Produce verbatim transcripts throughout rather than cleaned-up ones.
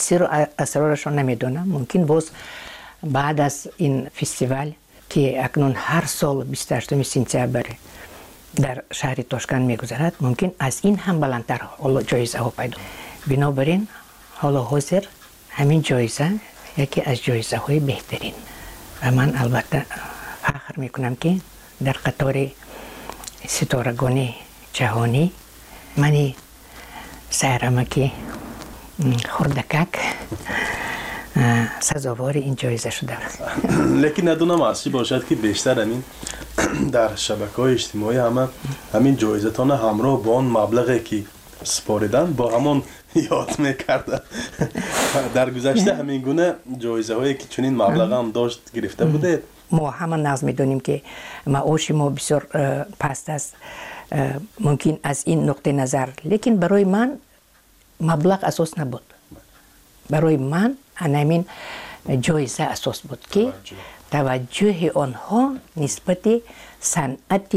سر و اسرارش رو نمیدونم. ممکن باز بعد از این فستیوال که اکنون هر سال بیست و هشتم سپتامبر در شهر تاشکند میگذرد، ممکن از این هم بلندتر حالا جایزه ها پیدا. بنابراین حالا حاضر همین جایزه یکی از جایزه های بهترین و من البته فخر میکنم که در قطار ستارگان جهانی منی سهرمکی خردکک سزاوار این جایزه شده. لیکن ندونم اصلی باشد که بیشتر همین در شبکه‌های اجتماعی همه همین جایزتان همراه با اون مبلغی که سپاریدن با همون یاد میکرده. در گذشته همین گونه جایزه هایی که چنین مبلغ هم داشت گرفته بوده؟ ما همه ناز میدونیم که معاش ما بسیار پست است، ممکن از این نقطه نظر، لیکن برای من مبلغ اساس نبود. برای من همین جایزه اساس بود که توجه آنها نسبت صنعت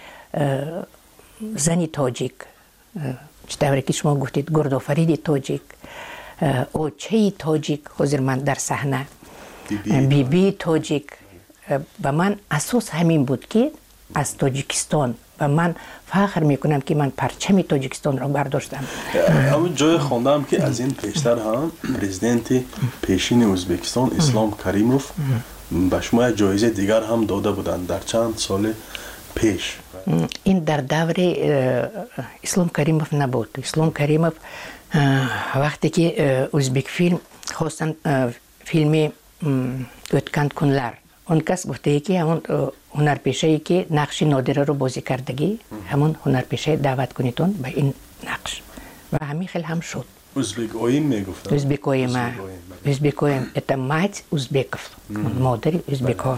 زنی تاجیک، چطوری که شما گفتید گردآفرید تاجیک، اوچه تاجیک، حاضر من در صحنه بی بی تاجیک، و من اساس همین بود که از تاجیکستان و من فخر میکنم که من پرچم تاجیکستان را برداشتم. اما جای خواندم که از این پیشتر هم پرزیدنت پیشین ازبکستان اسلام کریموف به شما جایزه دیگر هم داده بودند در چند سال پیش. این در دور اسلام کریموف نبود. اسلام کریموف وقتی که ازبک فیلم خواستن فیلم اوتکند کنلر، اون کس گفته که همون هنرپیشه‌ای که نقش نادره رو بازی کردگی، همون هنرپیشه دعوت کنیتون به این نقش، و همین خیلی هم شد. ازبک اویم میگفتن. ازبک اویم، ازبک اویم ات مات ازبکف، مادر ازبک ها.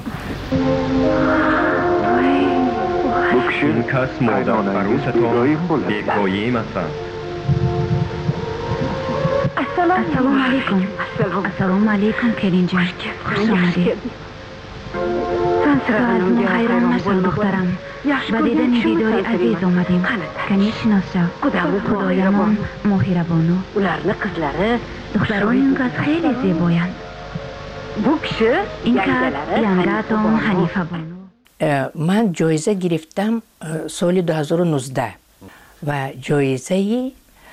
این کس مادر عروستان بیکوییم هستند. السلام علیکم. السلام علیکم کرین جان، خوش آمدید. ساعتون خیران نشد دخترم، با دیدن دیداری عزیز آمدیم. کنی شناسا خدایمان ماهربانو، دختران این کس خیلی زیبایند. این کس ینگاتون حنیفه بانو. من جایزه گرفتم سال دو هزار و نوزده و جایزه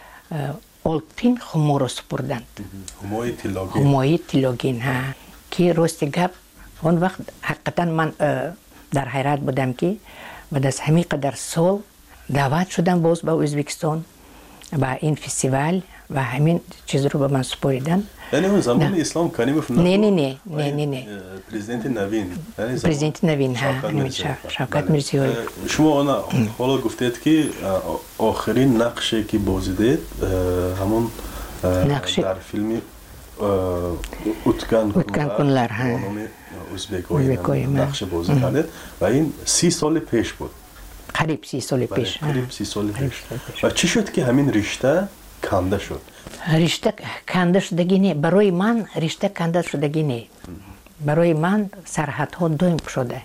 آلتین خمور سپردند. همای تیلاگین. همای تیلاگین ها که راست گپ اون وقت حقیقتا من در حیرت بودم که بعد از همین قدر سال دعوت شدم باز به ازبکستان و این فستیوال و همین چیز رو به من سپاریدن. یعنی اون زمان اسلام کریموف نه نه نه نه نه نه پرزیدنت نوین، پرزیدنت نوین ها شوکت میرزیوی. شما اون حالا گفتید که آخرین نقشی که بازیدید همون در فیلم اوتکند کنلر ها ازبکوی نقش بازی کردید و این سی سال پیش بود. قریب سی سال پیش. قریب سی سال پیش. و چی شد که همین رشته کنده شد؟ رشته کنده شدگی نه، برای من رشته کنده شدگی نه، برای من سرحدها دویم شده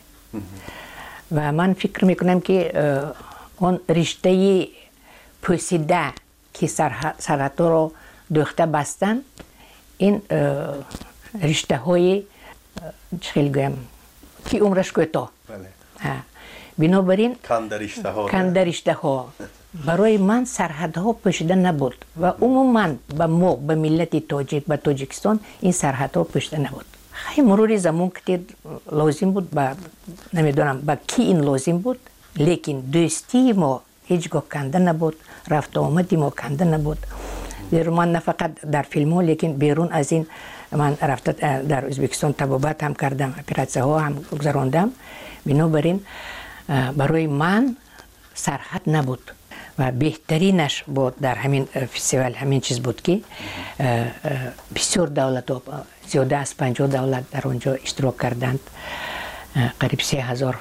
و من فکر میکنم که اون رشته پوسیده که سرحدها رو دوخته بستن، این رشته های چخیل گویم که عمرش کوتاه. بنابراین کنده رشته ها برای من سرحدها پوشیده نبود و عموما به ما به ملت تاجیک به تاجیکستان این سرحدها پوشیده نبود. خیلی مرور زمان که لازم بود با نمیدونم با کی این لازم بود، لیکن دوستی ما هیچگاه کنده نبود، رفت آمدی ما کنده نبود. در من نه فقط در فیلم ها لیکن بیرون از این من رفته در ازبکستان طبابت هم کردم، اپراتسه ها هم گذراندم. بنابراین برای من سرحد نبود و بهترینش بود در همین فستیوال همین چیز بود که بسیار دولت ها زیاده از پنجاه دولت در آنجا اشتراک کردند، قریب سه هزار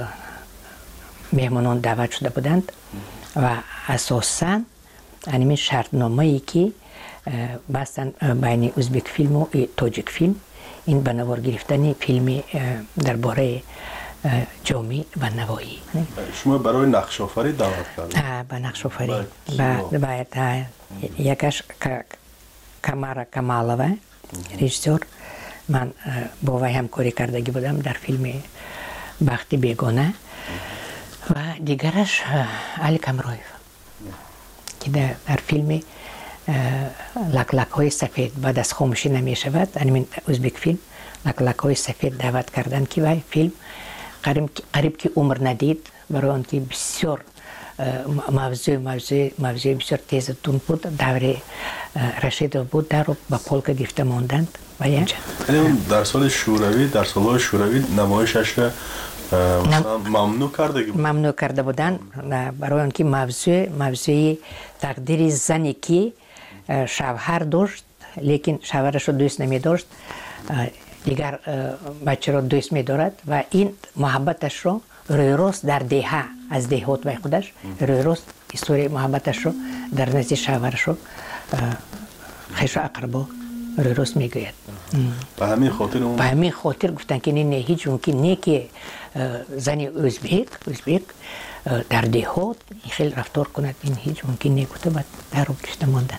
مهمانان دعوت شده بودند و اساساً همین شرطنامه‌ای که بستن بین ازبک فیلم و تاجیک فیلم، این به نوار گرفتن فیلم درباره جامعه و نوایی. شما برای نقش آفری دعوت کردید؟ به نقش آفری باید یکش камара камалова режиссер من با وی همکاری کردگی بودم در فیلم بخت بیگانه و دیگرش علی کمرویف که در فیلم لک لک های سفید بعد از خاموشی نمی شود این ازبک فیلم لک لک های سفید دعوت کردن که وی فیلم قریب, قریب که عمر ندید برای آن که بسیار موضوع موضوع موضوع بسیار تیزتون بود دور رشید بود در با پولک گفته ماندند و اینجا در سال شوروی در سالهای شوروی نمایشش را ممنوع کرده بود ممنوع کرده بودن برای آنکه موضوع موضوع تقدیر زنی که شوهر داشت لیکن شوهرش رو دوست نمی داشت دیگر بچه رو دوست می دارد و این محبتش رو روی روز در دهه از دهات به خودش روی روز استوری محبتش رو در نزد شوهرش رو خیش و اقربا روی روز می گوید به همین خاطر اون به همین خاطر گفتن که نه هیچ ممکن نه که زنی ازبک ازبک در دهات خیلی رفتار کند این هیچ ممکن نه گفته بعد در رو کشته ماندن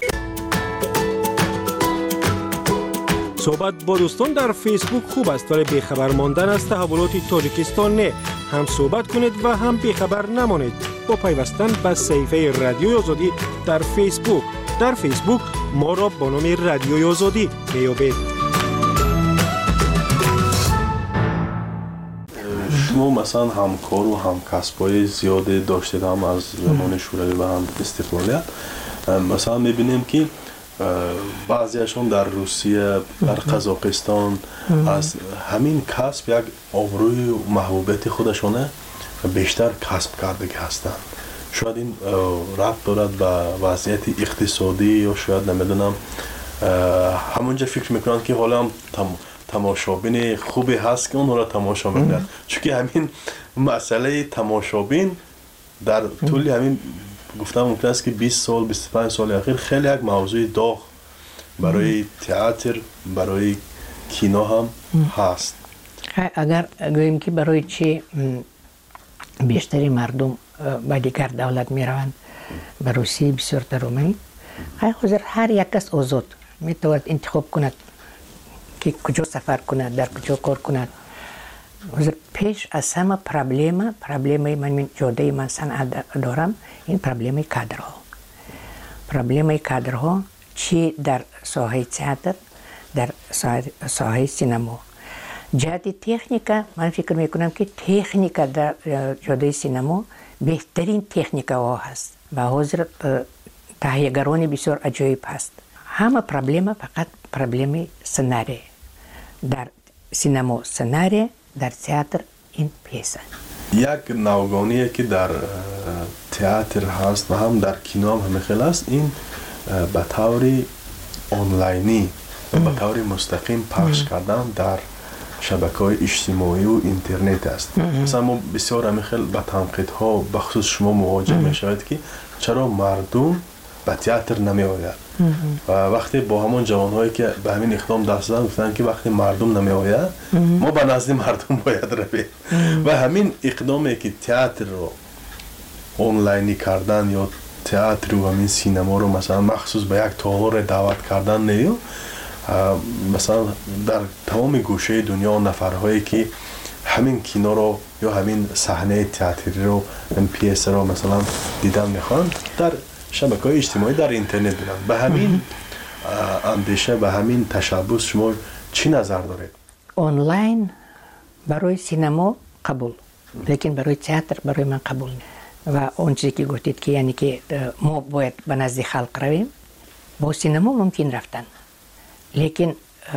صحبت با دوستان در فیسبوک خوب است ولی بیخبر ماندن از تحولات تاجیکستان نه. هم صحبت کنید و هم بیخبر نمانید با پیوستن به صفحه رادیوی آزادی در فیسبوک. در فیسبوک ما را با نام رادیوی آزادی میابید. شما مثلا همکار و همکسبای زیاده داشتید هم از زمان شوروی و هم استقلالیت مثلا میبینیم که بعضیشون در روسیه در قزاقستان از همین کسب یک آبروی و محبوبیت خودشونه بیشتر کسب کرده هستند شاید این ربط دارد به وضعیت اقتصادی یا شاید نمیدونم همونجا فکر میکنن که حالا هم تماشابین خوبی هست که اون را تماشا میکنند چون که همین مسئله تماشابین در طول همین گفتم ممکن است که بیست سال بیست و پنج سال اخیر خیلی یک موضوع داغ برای تئاتر برای کینو هم هست اگر گوییم که برای چی بیشتری مردم به دیگر دولت می روند به روسیه بسیار ترومی حاضر هر یک کس آزاد می تواند انتخاب کند که کجا سفر کند در کجا کار کند حاضر پیش از همه پرابلم پرابلمی من جاده من صنعت دارم این پرابلمی کادرها پرابلمی کادرها چی در ساحه تئاتر در ساحه سینما جهت تکنیکا من فکر میکنم که تکنیکا در جاده سینما بهترین تکنیکا ها هست و حاضر تهیه‌گران بسیار عجایب هست همه پرابلم فقط پرابلم سناریو در سینما سناریو در تئاتر این پیسه یک نوگانیه که در تئاتر هست و هم در کینو هم همه است این به طور آنلاینی و به طور مستقیم پخش کردن در شبکه‌های اجتماعی و اینترنت است مثلا ما بسیار همه خیلی به تنقیدها بخصوص شما مواجه میشوید که چرا مردم به تئاتر نمی آید و وقتی با همون جوانهایی که به همین اقدام دست دادن گفتن که وقتی مردم نمی آید ما به نزد مردم باید رویم و همین اقدامی که تئاتر رو آنلاینی کردن یا تئاتر و همین سینما رو مثلا مخصوص به یک تالار دعوت کردن نیو مثلا در تمام گوشه دنیا نفرهایی که همین کینو رو یا همین صحنه تئاتری رو این پیس رو مثلا دیدن میخوان در شبکه‌های اجتماعی در اینترنت بینن به همین اندیشه به همین تشبث شما چی نظر دارید؟ آنلاین برای سینما قبول لیکن برای تئاتر برای من قبول نیست و اون چیزی که گفتید که یعنی که ما باید به نزد خلق رویم با سینما ممکن رفتن لیکن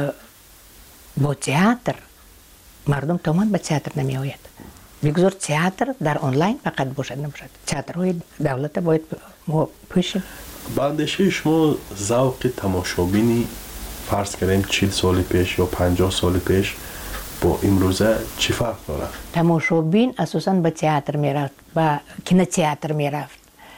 با تئاتر مردم تمام به تئاتر نمی آید بگذار تئاتر در آنلاین فقط باشد نباشد تئاترهای دولت باید ما پوشیم بعدش شما ذوق تماشابینی فرض کردیم چهل سال پیش یا پنجاه سال پیش با امروزه چی فرق داره؟ تماشابین اساساً به تئاتر می رفت به کینو تئاتر می رفت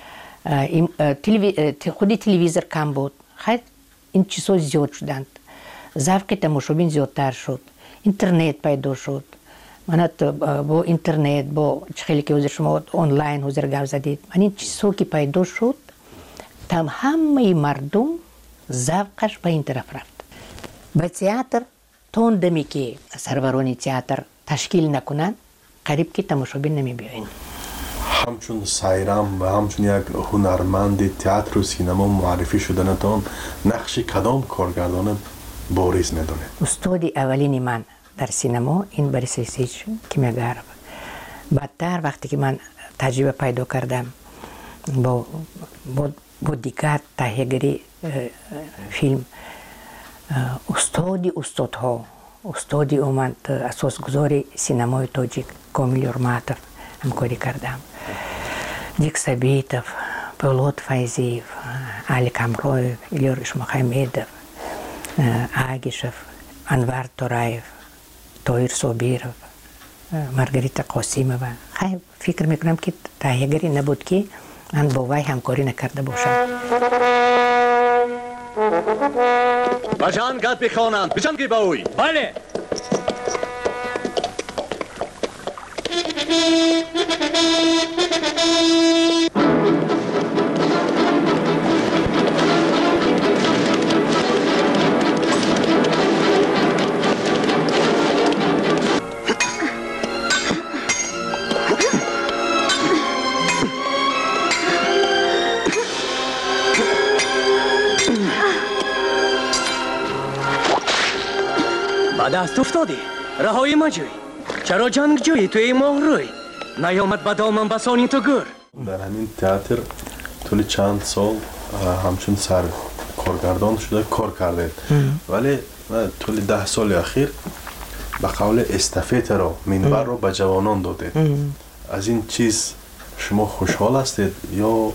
خودی تلویزیون کم بود خیلی این چیزها زیاد شدند ذوق تماشابین زیادتر شد اینترنت پیدا شد من با اینترنت با خیلی که حضور شما آنلاین حضور گفت زدید من این چیزها که پیدا شد تم همه مردم ذوقش به این طرف رفت. به تئاتر تون دمی که سروران تئاتر تشکیل نکنند قریب که تماشابین نمی بیاین. همچون سایرام و همچون یک هنرمند تئاتر و سینما معرفی شدنتان نقش کدام کارگردان بارز میدونه؟ استاد اولین من در سینما این بوریس لیسیچ کیمیاگر. بعدتر وقتی که من تجربه پیدا کردم با با, با دیگر تهیه‌گری فیلم، استادی استادها استادی اومد اساسگذار سینمای تاجیک کامیل یورماتوف همکاری کردم. دیک سبیتوف، پولاد فایزیف، علی کامرویف، ایلیور اشمخمیدوف، آگیشوف، انوار تورایف، تویر صابیروف، مارگریتا قاسیمووا. خیلی فکر میکنم که تهیه‌گری نبود که من با وی همکاری نکرده باشم. بجان گاد بخوانند، بجان که باوی. بله. دست افتادی رهایی ما جوی. چرا جنگ جوی توی ماه روی نیامد با دامن بسانی تو گر. در همین تئاتر طول چند سال همچون سر کارگردان شده کار کرده، ولی طول ده سال اخیر به قول استافت را منبر رو به جوانان داده. از این چیز شما خوشحال هستید یا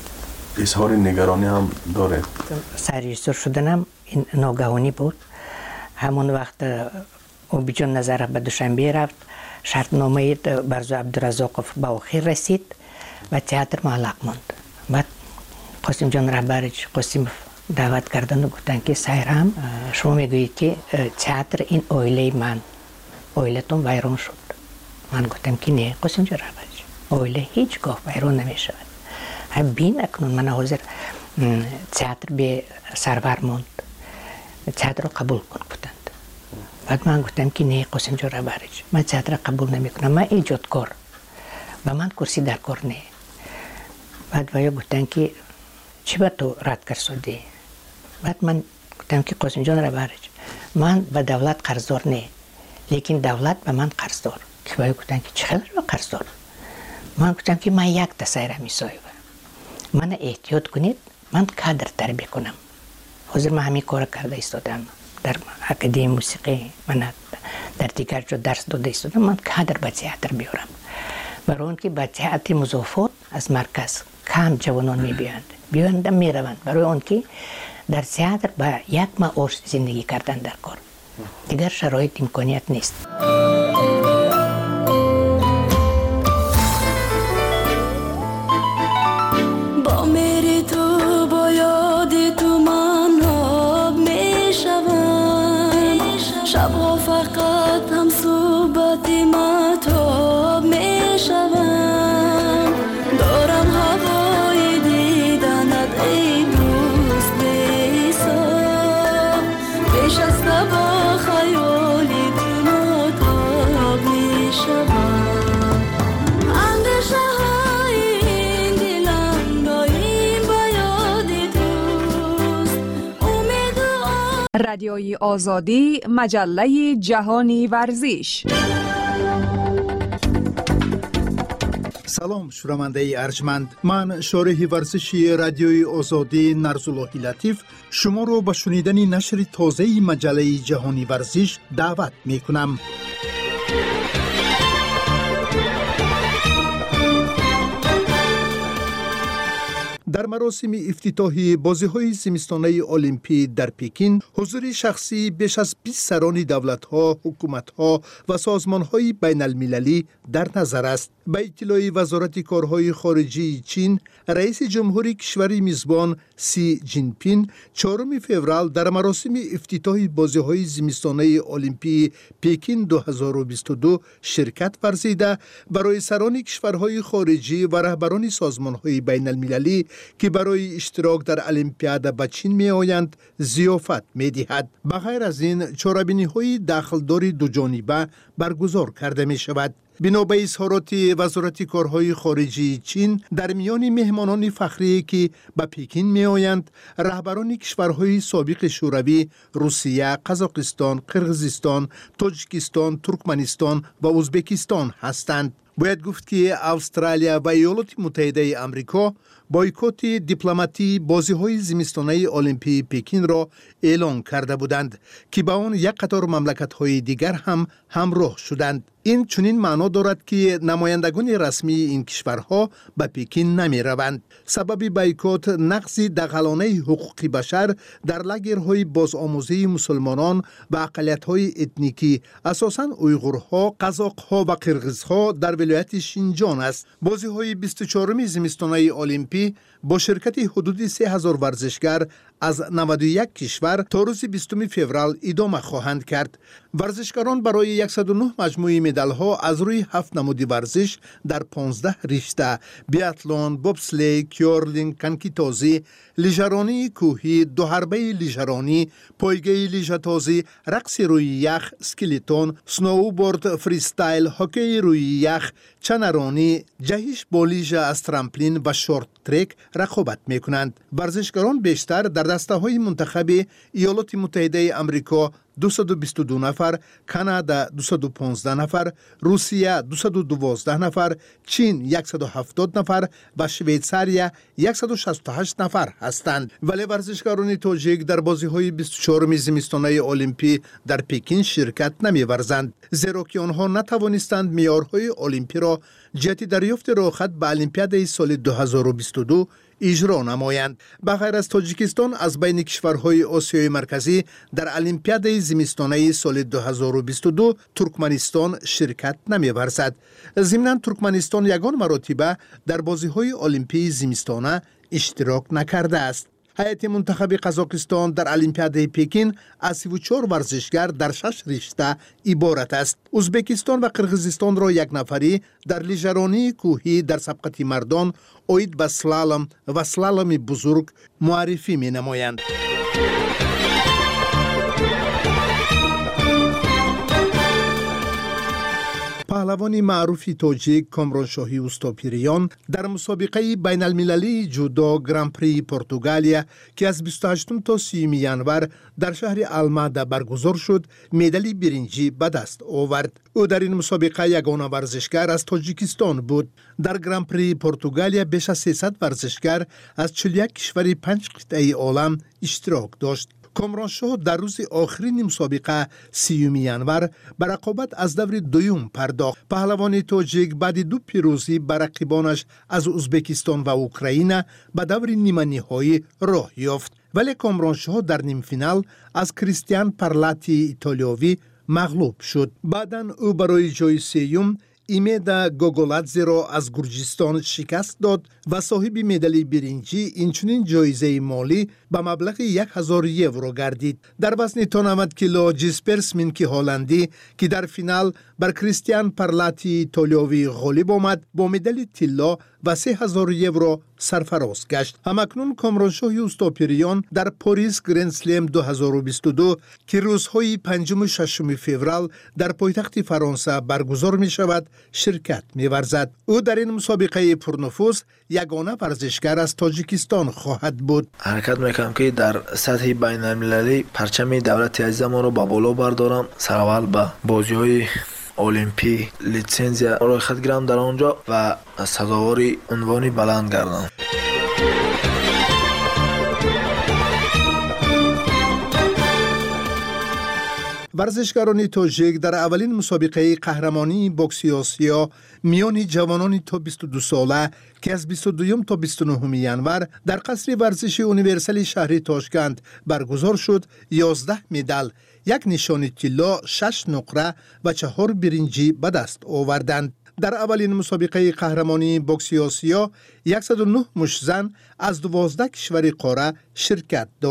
اظهار نگرانی هم دارید؟ سرریزدور شدنم این ناگهانی بود. همون وقت اوبیجان نظرف به دوشنبه رفت، شرطنامه برزو عبدالرزاقوف به آخر رسید و تئاتر معلق ماند. بعد قاسم جان رهبرش قاسم دعوت کردن و گفتن که سایرام شما میگویید که تئاتر این اویله من، اویلتون ویران شد. من گفتم که نه قاسم جان رهبرش، اویله هیچگاه ویران نمی شود. بین اکنون من حاضر تئاتر به سرور ماند، تئاتر رو قبول کن گفتند. بعد من گفتم که نه قاسم جان رهبرش، من تئاتر قبول نمی کنم، من ایجادکار و من کرسی در کار نه. بعد ویا گفتن که چی با تو رد کردی؟ بعد من گفتم که قاسم جان رهبرش، من به دولت قرضدار نه، لیکن دولت به من قرضدار. که ویا گفتن که چقدر به قرضدار؟ من گفتم که من یک تا سایره میسایم، من احتیاط کنید، من کادر تربیه کنم. حاضر من همین کار کرده ایستادم، در اکادمی موسیقی من در دیگر جا درس داده ایستادم، من کادر به تئاتر بیارم. برای اون که به تئاتر مضافات از مرکز کم جوانان میبیاند، بیاند میروند، برای اون که در تئاتر با یک معاش زندگی کردن در کار، دیگر شرایط امکانیت نیست. با میری تو با یاد تو من آب میشوم، شبها فقط هم صحبت مطاب میشوم. دارم هوای دیدنت ای دوست بی‌حساب، پیش از با خیالی تو مطاب میشوم. اندیشه های این دلم دایم با یاد توست، امید و رادیوی آزادی، مجله جهانی ورزش. سلام شنونده ارجمند، من شارح ورزشی رادیوی آزادی نرزالله لطیف شما رو به شنیدن نشر تازه مجله جهانی ورزش دعوت می کنم. در مراسم افتتاحی بازی‌های زمستانه المپی در پکین حضور شخصی بیش از بیست سران دولت‌ها، حکومت‌ها و سازمان‌های بین‌المللی در نظر است. به اطلاع وزارت کارهای خارجه چین، رئیس جمهور کشور میزبان سی جین پین چهارم فوریه در مراسم افتتاح بازی‌های زمستانه المپی پکین دو هزار و بیست و دو شرکت ورزیده برای سران کشورهای خارجی و رهبران سازمان‌های بین‌المللی که برای اشتراک در المپیاد به چین می آیند ضیافت می دهد. بغیر از این چاره‌بینی های داخلدار دو جانبه برگزار کرده می شود. بنا به اظهارات وزارت کارهای خارجی چین در میان مهمانان فخری که به پکین می آیند رهبران کشورهای سابق شوروی، روسیه، قزاقستان، قرقیزستان، تاجیکستان، ترکمنستان و ازبکستان هستند. باید گفت که استرالیا و ایالات متحده آمریکا بایکوت دیپلماتی بازی‌های زمستانه المپی پکین را اعلام کرده بودند که با آن یک قطار مملکت‌های دیگر هم همراه شدند. این چنین معنا دارد که نمایندگان رسمی این کشورها به پکین نمی روند. سبب بایکوت نقض دغلانه حقوق بشر در لاگرهای بازآموزی مسلمانان و اقلیت‌های اتنیکی اساساً اویغورها، قزاق‌ها و قرغیزها در ولایت شینجان است. بازی‌های بیست و چهارم زمستانه المپی با شرکت حدود سه هزار ورزشگر از نود و یک کشور تا روز بیستم فوریه ادامه خواهند کرد. ورزشکاران برای صد و نه مجموعه مدال‌ها از روی هفت نمود ورزش در پانزده رشته بیاتلون، بوبسلی، کیورلینگ، کنکی‌تازی، لیژرانی کوهی، دو حربه لیژرانی، پایگاه لیژه‌تازی، رقص روی یخ، اسکلیتون، سنوبورد فریستایل، هاکی روی یخ، چنرانی، جهش با لیژه از ترامپلین و شورت ترک رقابت می‌کنند. ورزشکاران بیشتر در دسته‌های منتخب ایالات متحده آمریکا دویست و بیست و دو نفر، کانادا دویست و پانزده نفر، روسیه دویست و دوازده نفر، چین صد و هفتاد نفر و شویتزاریا صد و شصت و هشت نفر هستند. ولی ورزشکاران تاجیک در بازی‌های بیست و چهارم زمستانه المپی در پکین شرکت نمی‌ورزند، زیرا که آنها نتوانستند معیارهای المپی را جهت دریافت راهخط به المپیاد سال دو هزار و بیست و دو اجرا نمایند. بغیر از تاجیکستان از بین کشورهای آسیای مرکزی در المپیاد زمستانه سال دو هزار و بیست و دو ترکمنستان شرکت نمی‌ورزد. ضمناً ترکمنستان یگان مرتبه در بازی‌های المپی زمستانه اشتراک نکرده است. هیئت منتخب قزاقستان در المپیاد پکین از سی و چهار ورزشگر در شش رشته عبارت است. ازبکستان و قرقیزستان را یک نفری در لیژرانی کوهی در سبقت مردان اوید به سلالم و سلالم بزرگ معرفی می نمایند. پهلوان معروف تاجیک کامرانشاهی اوستاپیریان در مسابقه بین المللی جودو گران پری پرتغالیا که از بیست و هشتم تا سیوم ژانویه در شهر الماده برگزار شد، مدال برنجی به دست آورد. او در این مسابقه یگانه ورزشگر از تاجیکستان بود. در گران پری پرتغالیا بیش از سیصد ورزشگر از چهل و یک کشور پنج قطعه عالم اشتراک داشت. کامرانشاه در روز آخرین مسابقه سیوم ژانویه به رقابت از دور دوم پرداخت. پهلوان تاجیک بعد دو پیروزی بر رقیبانش از ازبکستان و اوکراین به دور نیمه نهایی راه یافت، ولی کامرانشاه در نیم فینال از کریستیان پارلاتی ایتالیایی مغلوب شد. بعداً او برای جای سوم ایمیدا گوگولادزه را از گرجستان شکست داد و صاحب مدال برنجی اینچنین جایزه مالی به مبلغ یک هزار یورو گردید. در وزن نود کیلو جیسپر سمینکی هلندی که در فینال بر کریستیان پارلاتی ایتالیایی غالب آمد با مدال طلا و سه هزار یورو سرفراز گشت. همکنون کامرانشاهی اوستاپیریان در پاریس گرند اسلم دو هزار و بیست و دو که روزهای پنجم و ششم فوریه در پایتخت فرانسه برگزار می شود شرکت می ورزد. او در این مسابقه پرنفوذ یگانه ورزشگر از تاجیکستان خواهد بود. حرکت میکنم که در سطح بین المللی پرچم دولت عزیزم رو با بالا بردارم. سراول به بازی های المپی لیسانسیا را خط گرم در آنجا و سزاوار عنوانی بلند گردم. ورزشکاران تاجیک در اولین مسابقه قهرمانی بوکسی آسیا میان جوانان تا بیست و دو ساله که از بیست و دو تا بیست و نه ژانویه در قصر ورزش یونیورسال شهر تاشکند برگزار شد، یازده مدال، یک نشان طلا، شش نقره و چهار برنجی به دست آوردند. در اولین مسابقه قهرمانی بوکسی آسیا صد و نه مشت زن از دوازده کشور قاره شرکت داشت.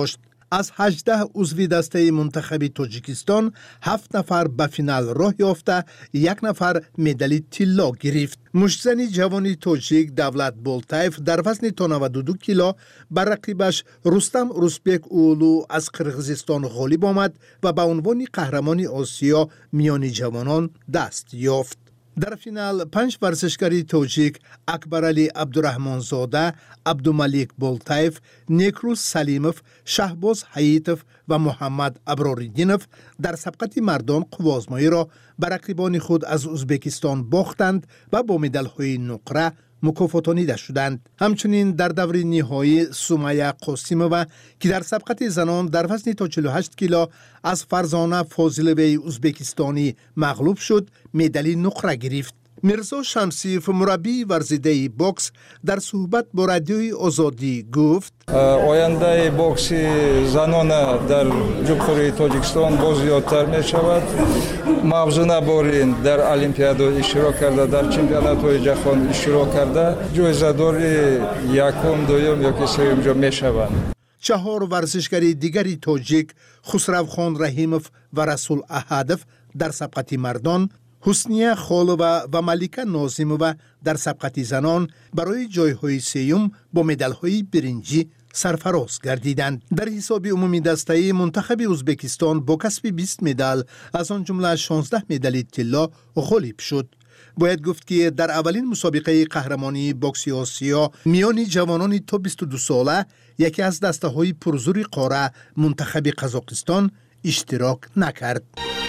از هجده عضو دسته منتخب تاجیکستان هفت نفر به فینال راه یافته، یک نفر مدال طلا گرفت. مشتزن جوان تاجیک دولت بولتایف در وزن تا نود و دو کیلو بر رقیبش رستم روسبک اولو از قرقیزستان غالب آمد و به عنوان قهرمان آسیا میان جوانان دست یافت. در فینال پنج ورزشکار تاجیک اکبرعلی عبدالرحمن زاده، عبدالملیک بولتایف، نیکروز سلیموف، شهباز حییتوف و محمد ابراریدینوف در سبقت مردان قوازمایی را بر رقیبان خود از ازبکستان باختند و با مدال‌های نقره مکافاتانیده شدند. همچنین در دور نهایی سمیه قاسیمووا که در سبقت زنان در وزن تا چهل و هشت کیلو از فرزانه فاضلوی ازبکستانی مغلوب شد، مدال نقره گرفت. میرزا شمسیف مربی ورزیده بوکس در صحبت با رادیوی آزادی گفت آینده بوکس زنان در جمهوری تاجیکستان باز زیادتر می شود. موضوع بارین در المپیاد اشتراک کرده، در چمپیونات های جهان اشتراک کرده، جایزه دار یکم دوم یا که سوم جا می شوند. چهار ورزشکار دیگری تاجیک خسروخان رحیموف و رسول احدوف در سبقت مردان، حسنیه خالووا و ملیکه نازیمووا در سبقت زنان برای جایهای سیوم با مدال‌های برنجی سرفراز گردیدند. در حساب عمومی دسته منتخب ازبکستان با کسب بیست مدال از آن جمله شانزده مدال طلا غالب شد. باید گفت که در اولین مسابقه قهرمانی بوکس آسیا میان جوانان تا بیست و دو ساله یکی از دسته های پرزور قاره منتخب قزاقستان اشتراک نکرد.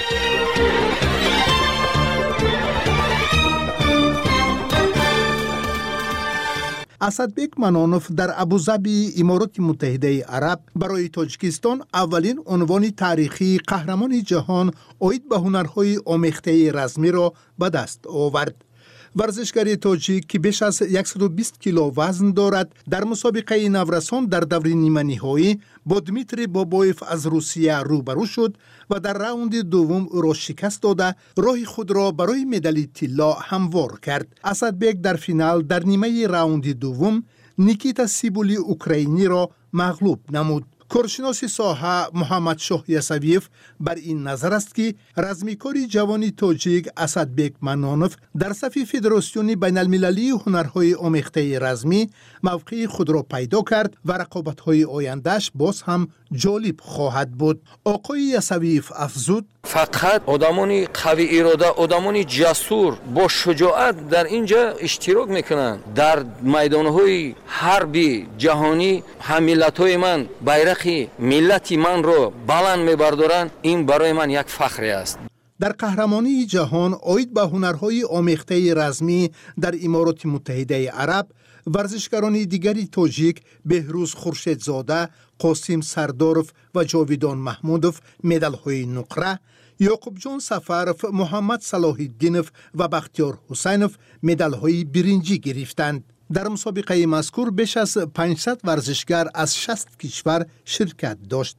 اسدبک منانوف در ابوظبی امارات متحده عرب برای تاجیکستان اولین عنوان تاریخی قهرمان جهان عاید به هنرهای آمیخته رزمی را به دست آورد. ورزشکار تاجیک که بیش از صد و بیست کیلو وزن دارد در مسابقه نورسان در دور نیمه نهایی با دمیتری بابایف از روسیه روبرو شد و در راوند دوم او را شکست داده راه خود را برای مدال طلا هموار کرد. اسدبک در فینال در نیمه راوند دوم نیکیتا سیبولی اوکراینی را مغلوب نمود. کارشناس ساحه محمد شاه یسویف بر این نظر است که رزمیکاری جوانی تاجیک اسدبک منانوف در صف فدراسیون بین المللی هنرهای آمیخته رزمی موقع خود را پیدا کرد و رقابت‌های آیندهش باز هم جالب خواهد بود. آقای یسویف افزود فقط آدمانی قوی اراده، آدمانی جسور با شجاعت در اینجا اشتراک میکنند. در میدان‌های حربی جهانی هم ملت‌های من بیرق ملتی من رو بلند میبردارن. این برای من یک فخری است. در قهرمانی جهان عاید به هنرهای آمیخته رزمی در امارات متحده عرب ورزشکاران دیگری تاجیک بهروز خورشیدزاده، قاسم سرداروف و جاویدان محمودوف مدال‌های نقره، یعقوب جان سفرف، محمد صلاح الدینوف و بختیار حسینوف مدال‌های برنجی گرفتند. در مسابقه مذکور بیش از پانصد ورزشکار از شصت کشور شرکت داشت.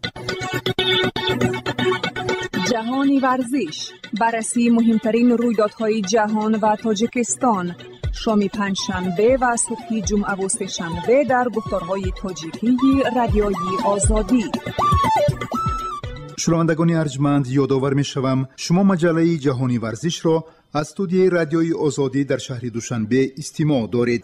جهانی ورزش، بررسی مهمترین رویدادهای جهان و تاجیکستان، شام پنجشنبه و صبح جمعه و سه‌شنبه در گفتارهای تاجیکی رادیوی آزادی. شنوندگان ارجمند، یادآور می‌شوم شما مجله جهانی ورزش را از استودیوی رادیوی آزادی در شهر دوشنبه استماع دارید.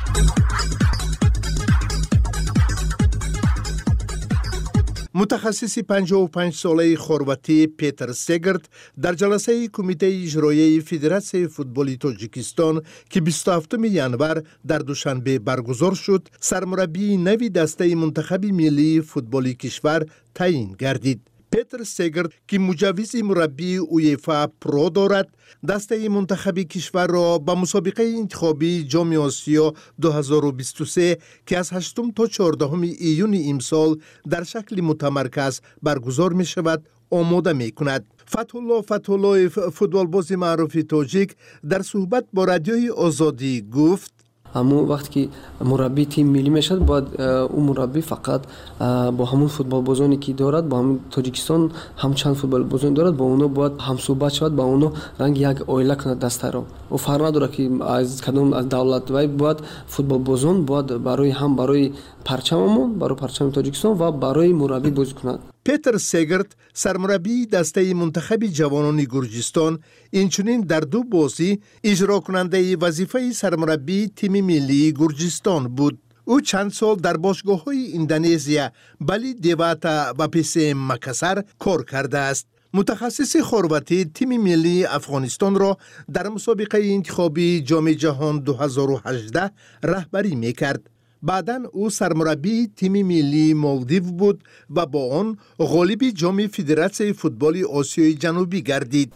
متخصص پنجاه و پنج ساله خرواتی پیتر سگرت در جلسه کمیته اجرایی فدراسیون فوتبال تاجیکستان که بیست و هفتم ژانویه در دوشنبه برگزار شد، سرمربی نوی دسته منتخب ملی فوتبال کشور تعیین گردید. پیتر سگرت که مجوز مربی اویفا پرو دارد، دسته منتخب کشور را به مسابقه انتخابی جام آسیا دو هزار و بیست و سه که از هشتم تا چهاردهم ایون امسال در شکل متمرکز برگزار می شود آماده می کند. فتح‌الله فتح‌الله‌یف فوتبالباز معروف تاجیک در صحبت با رادیوی آزادی گفت اما وقتی که مربی تیم ملی میشد باید اون مربی فقط با همون فوتبال بازانی که دارد، با همون تاجیکستان هم چند فوتبال بازان دارد، با اونو باید هم صحبت شود، با اونو رنگ یک عائله کنه دسته رو. و فرق نداره که از کدوم از دولت وای باید فوتبال بازان باید برای هم برای پرچممون، برای پرچم تاجیکستان و برای مربی بازی کنند. پتر سگرت سرمربی دسته منتخب جوانان گرجستان اینچنین در دو بازی اجرا کننده وظیفه سرمربی تیم ملی گرجستان بود. او چند سال در باشگاه‌های اندونزیا بلی دیواتا و پیس مکسر کار کرده است. متخصص خرواتی تیم ملی افغانستان را در مسابقه انتخابی جام جهان دو هزار و هجده رهبری میکرد. بعداً او سرمربی تیم ملی مالدیو بود و با آن غالب جام فدراسیون فوتبال آسیای جنوبی گردید.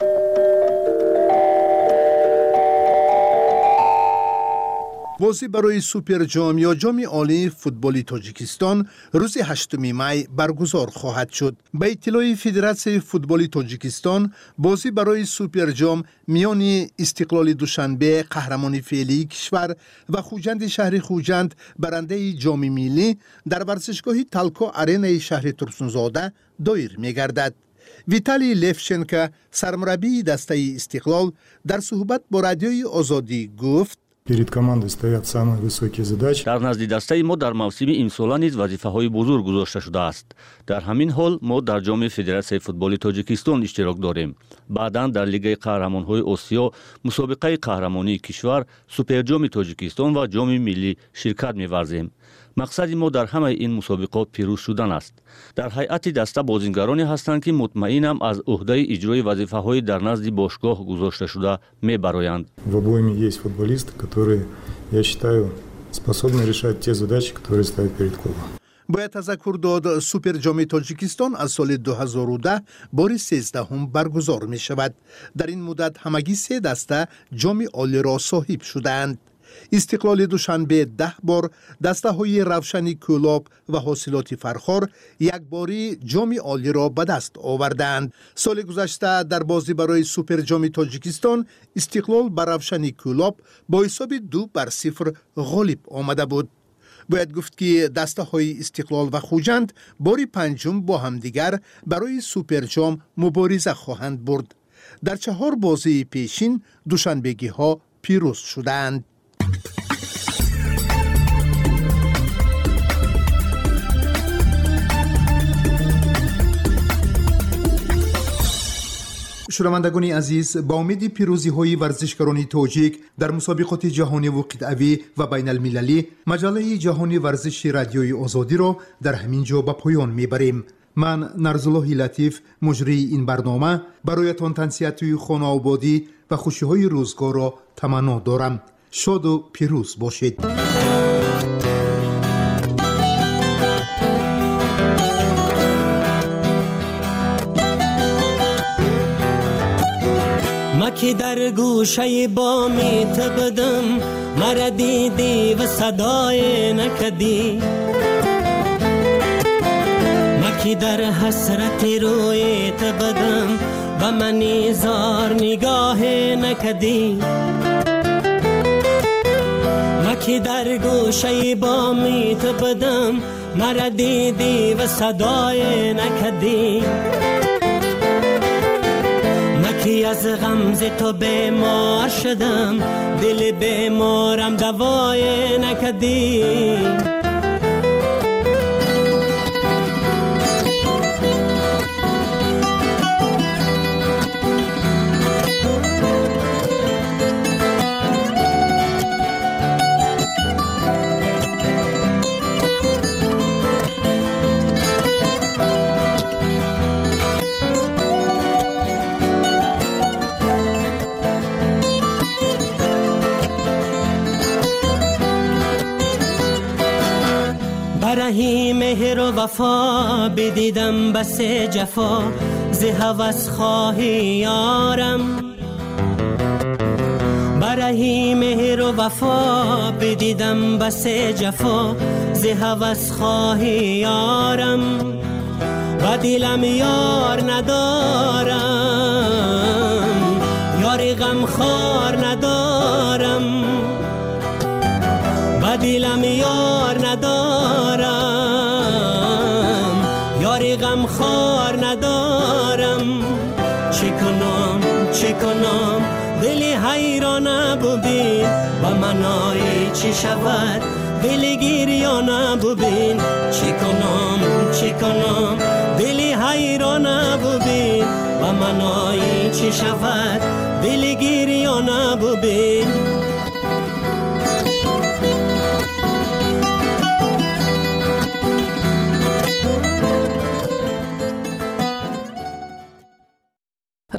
بازی برای سوپر جام یا جام عالی فوتبال تاجیکستان روز هشتم می برگزار خواهد شد. به اطلاع فدراسیون فوتبال تاجیکستان بازی برای سوپر جام میان استقلال دوشنبه قهرمان فعلی کشور و خوجند شهر خوجند برنده جام ملی در ورزشگاه تالکو آرنا شهر ترسونزاده دایر می‌گردد. ویتالی لفشنکا سرمربی دسته استقلال در صحبت با رادیوی آزادی گفت: перед командой стоят самые высокие задачи. дар назди дастаи мо дар мавсими имсола низ вазифаҳои бузург гузошта шудааст. дар ҳамин ҳол мо дар ҷоми федератсияи футболи тоҷикистон иштирок дорем. баъдан дар лигаи қаҳрамонҳои осиё мусобиқаи қаҳрамонии кишвар, суперҷоми тоҷикистон ва ҷоми миллӣ ширкат меварзем. мақсади мо дар ҳамаи ин мусобиқот пирӯз шудан аст. дар ҳайати даста бозингароне ҳастанд ки мутмаинам аз уҳдаи иҷрои вазифаҳои дар назди бошгоҳ гузошташуда мебароянд. В обоими есть футболисты, которые, я считаю, способны решать те задачи, которые ставят перед клубом. باید تذکر داد سوپر جام تاجیکستان از سال دو هزار و ده بار سیزدهم برگزار می شود. در این مدت همگی سه دسته جام عالی را صاحب شدند. استقلال دوشنبه ده بار، دسته های روشنی کولاب و حاصلات فرخار یک باری جام عالی را به دست آوردند. سال گذشته در بازی برای سوپر جام تاجیکستان استقلال بر روشنی کولاب با حساب دو بر صفر غالب آمده بود. باید گفت که دسته های استقلال و خوجند باری پنجم با همدیگر برای سوپر جام مبارزه خواهند برد. در چهار بازی پیشین دوشنبگی ها پیروز شدند. شنوندگان عزیز، با امید پیروزی های ورزشکاران تاجیک در مسابقات جهانی و قطعوی و بین المللی، مجله جهانی ورزش رادیوی آزادی را در همین جا به پایان میبریم. من نرزالله لطیف مجری این برنامه برایتان تنسیت خانه آبادی و خوشی های روزگار را تمنا دارم. شاد و پیروز باشید. ما که در گوشه بامی تبدم، مرا دیدی و صدای نکدی. ما که در حسرت روی تبدم، و منی زار نگاه نکدی. ما که در گوشه بامی تبدم، مرا دیدی و صدای نکدی. که از غمز تو بیمار شدم، دل بیمارم دوای نکدی. برهی مهر و وفا بدیدم بس جفا، ز هوس خواهی یارم. برهی مهر و وفا بدیدم بس جفا، ز هوس خواهی یارم. و دلم یار ندارم، یار غم خار ندارم. و دلم یار ندارم، یاری غم خار ندارم. چه کنم چه کنم دلی حیرانه ببین، و منای چی شود دلی گریانه ببین. چه کنم چه کنم دلی حیرانه ببین و منایی چی شود دلگیریانه ببین